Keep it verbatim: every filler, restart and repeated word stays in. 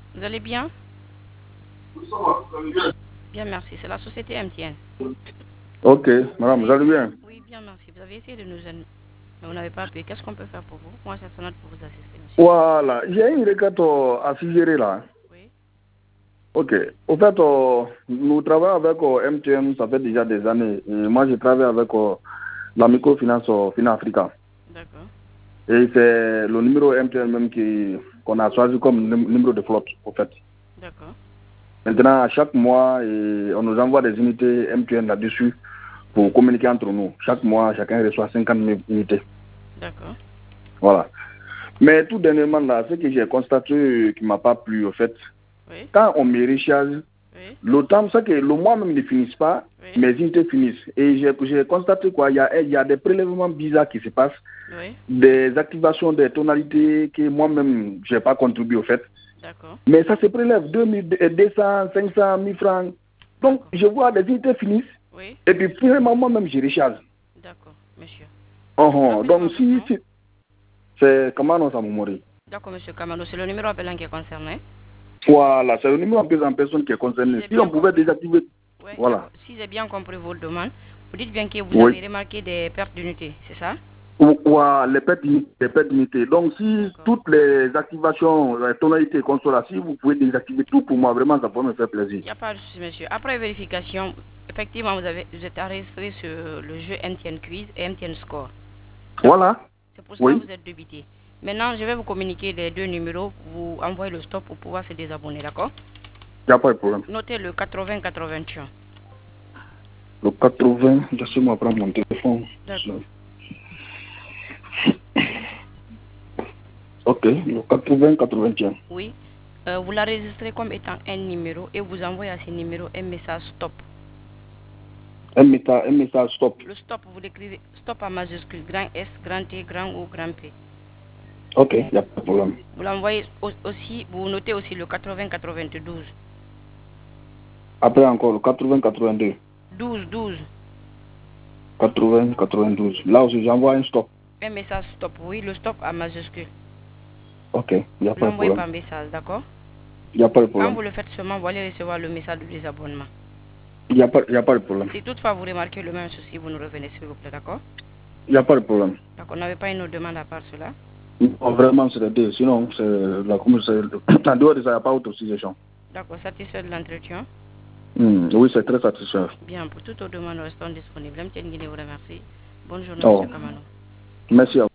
Vous allez bien? Bien, merci. C'est la société M T N. Ok, Vous madame, avez vous allez essayé... bien? Oui, bien, merci. Vous avez essayé de nous... Mais vous n'avez pas appuyé. Qu'est-ce qu'on peut faire pour vous? Moi, c'est sonate pour vous assister, monsieur. Voilà, j'ai une requête euh, à suggérer là. Oui. Ok, au fait, euh, nous travaillons avec euh, M T N, ça fait déjà des années. Et moi, je travaille avec euh, la microfinance euh, Finafrica. D'accord. Et c'est le numéro M T N même qui qu'on a choisi comme num- numéro de flotte, au fait. D'accord. Maintenant, à chaque mois, et on nous envoie des unités M T N là-dessus pour Oui. communiquer entre nous. Chaque mois, chacun reçoit cinquante mille unités. D'accord. Voilà. Mais tout dernièrement, là, ce que j'ai constaté qui ne m'a pas plu, au fait, Oui. quand on me recharge, Oui. le temps, c'est que le mois même ne finisse pas, Oui. mes unités finissent. Et j'ai j'ai constaté quoi, il y a, il y a des prélèvements bizarres qui se passent, Oui. des activations des tonalités que moi-même, je n'ai pas contribué au fait. D'accord. Mais ça se prélève deux mille deux cents, cinq cents, mille francs. Donc, D'accord. je vois des unités finissent, Oui. et puis finalement, moi-même, je recharge. D'accord, monsieur. Oh, oh. Rappelez-moi Donc, votre si, nom. si c'est comment on s'en mourir. D'accord, monsieur Kamano. C'est le numéro appelant qui est concerné. Voilà, c'est le numéro en personne qui est Si concerné. j'ai Si on bien pouvait compris. désactiver, Oui, voilà. d'accord. Si j'ai bien compris votre demande, vous dites bien que vous Oui. avez remarqué des pertes d'unité, c'est ça? Ou, ou à les pertes d'unité. les pertes d'unité. Donc, si D'accord. toutes les activations, les tonalités consoles, si vous pouvez désactiver tout pour moi, vraiment, ça pourrait me faire plaisir. Il n'y a pas de souci, monsieur. Après vérification, effectivement, vous, avez, vous êtes enregistré sur le jeu M T N Quiz et M T N Score. D'accord. Voilà. C'est pour cela que Oui. vous êtes débité. Maintenant, je vais vous communiquer les deux numéros. Vous envoyez le stop pour pouvoir se désabonner, d'accord? Il n'y a pas de problème. Notez le quatre-vingts quatre-vingt-un. Le quatre-vingts, laissez-moi prendre mon téléphone. D'accord. Ok, le quatre-vingts quatre-vingt-un. Oui. Euh, vous l'enregistrez comme étant un numéro et vous envoyez à ce numéro un message stop. Un message, un message stop. Le stop, vous l'écrivez stop en majuscule, grand S, grand T, grand O, grand P. Ok, il n'y a pas de problème. Vous l'envoyez aussi, vous notez aussi le quatre-vingts quatre-vingt-douze. Après encore, le quatre-vingts quatre-vingt-deux. douze, douze. quatre-vingts quatre-vingt-douze. Là aussi, j'envoie un stop. Un message stop, oui, le stop en majuscule. Ok, il n'y a Vous pas de l'envoyez problème. par message, d'accord? Il n'y a pas de Quand problème. vous le faites seulement, vous allez recevoir le message de désabonnement. Il n'y a, pas- il y a pas de problème. Si toutefois vous remarquez le même souci, vous nous revenez s'il vous plaît, d'accord? Il n'y a pas de problème. Donc on n'avait pas une autre demande à part cela. Non, vraiment, c'est les deux. Sinon, c'est la commission. En dehors de ça, il n'y a pas autre suggestion. D'accord, satisfait de l'entretien? Hmm, oui, c'est très satisfaisant. Bien, pour toute autre demande, nous restons disponibles. M T N Guinée vous remercie. Bonne journée, Oh, monsieur Kamano. merci à vous.